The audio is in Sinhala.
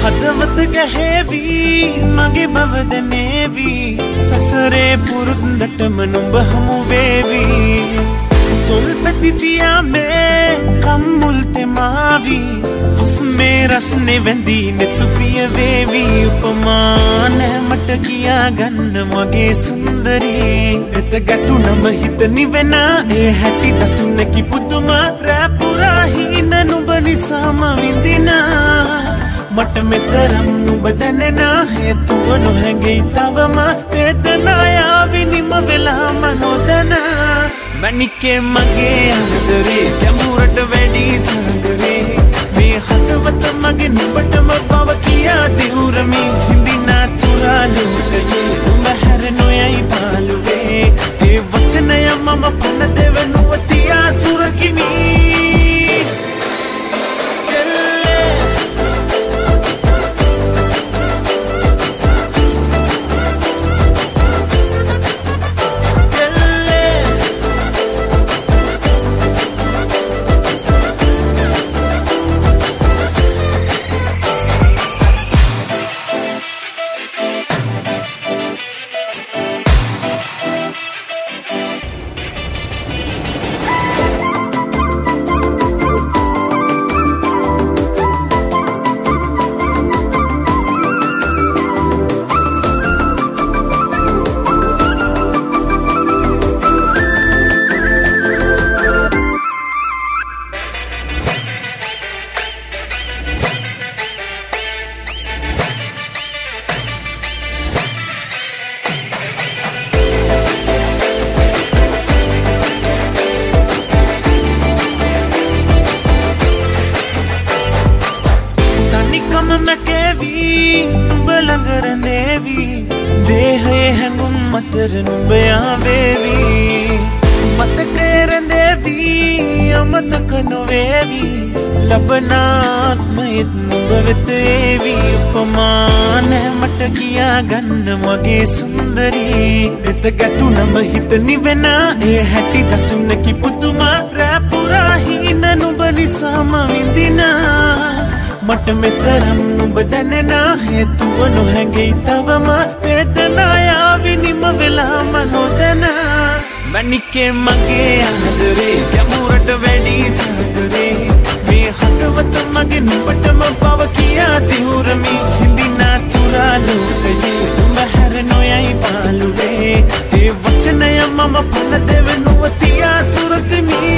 හදවත ගැහැවි මගේ බවද නේවි සසරේ පුරුද්දටම නුඹ හමු වේවි තොල්පැති තියා මේ කම්මුල් තෙමාවි උස්මේ රස්නේ වැඳී නෙතු ප්‍රිය වේවි උපමාන මට කියා ගන්න මගේ සුන්දරී එත ගැටුනම හිත නිවෙන ඒ හැටි දසුනකි පුදුමා රැපුරා හින නුඹ නිසාම විඳිනා මට මෙතරම් නුඹ දැනෙන හේතුව නොහැඟෙයි තවම වේදනාව නිම වෙලාම නොදැන මැනිකේ මගේ අඳුරේ ගැඹුරට වැඩි සඳරේ මේ හදවත මගේ නුඹටම බව කියා දිවුරමි හිඳිනා තුරා ලෝකයේ නුඹ හැර නොයයි පාළුවේ ඒ වචනය මම පන දෙවනුව තියා සුරකිමි දේහයේ හැඟුම් මතර නුඹ ආවේවි මතකයෙන් දේවි අමතක නොවේවි ලබනාත්මයෙත් නුඹ වෙත ඒවි උපමාන මට කියා ගන්න මගේ සුන්දරී එත ගැටුනම හිත නිවෙන ඒ හැටි දසුනකි පුදුමා රැපුරා හින නුඹ නිසාම විඳිනා මට මෙතරම් නුඹ දැනෙන හේතුව නොහැඟෙයි තවම වේදනාව නිම වෙලාම නොදැන මැනිකේ මගේ අඳුරේ ගැඹුරට වැඩි සඳරේ මේ හදවත මගේ නුඹටම බව කියා දිවුරමි හිඳිනා තුරා ලෝකයේ නුඹ හැර නොයයි පාළුවේ ඒ වචනය මම පන දෙවනුව තියා සුරකිමි